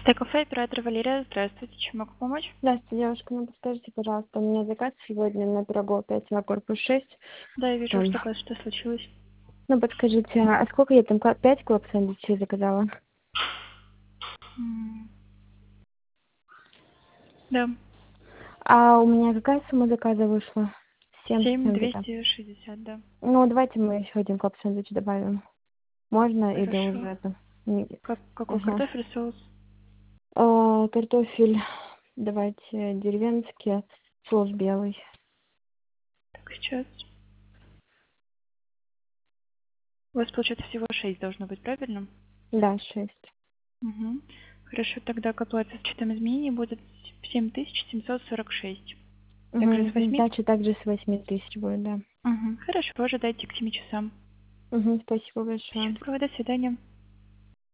Стейк-кафе, оператор Валерия. Здравствуйте, чем могу помочь? Здравствуйте, девушка. Ну, подскажите, пожалуйста, у меня заказ сегодня на пирогов 5 на корпус 6. Да, я вижу, Там. что случилось. Ну, подскажите, а сколько я там, 5 клаб сэндвичей заказала? М, Да, А у меня какая сумма заказа вышла? 7 с семь чем-то. двести шестьдесят. Да. Ну, давайте мы еще один клаб сэндвич добавим. Можно или уже Хорошо. это? Не- Какой Ага. картофель, соус? Картофель, давайте деревенский, соус белый. Так, сейчас. У вас, получается, всего 6 должно быть, правильно? Да, 6. Угу. Хорошо, тогда к оплате с учетом изменений будет 7746. Также с Угу. 8. Дальше также с 8 000 будет, да. Угу. Хорошо, ожидайте к 7 часам. Угу, спасибо Всего большое. доброго, до свидания.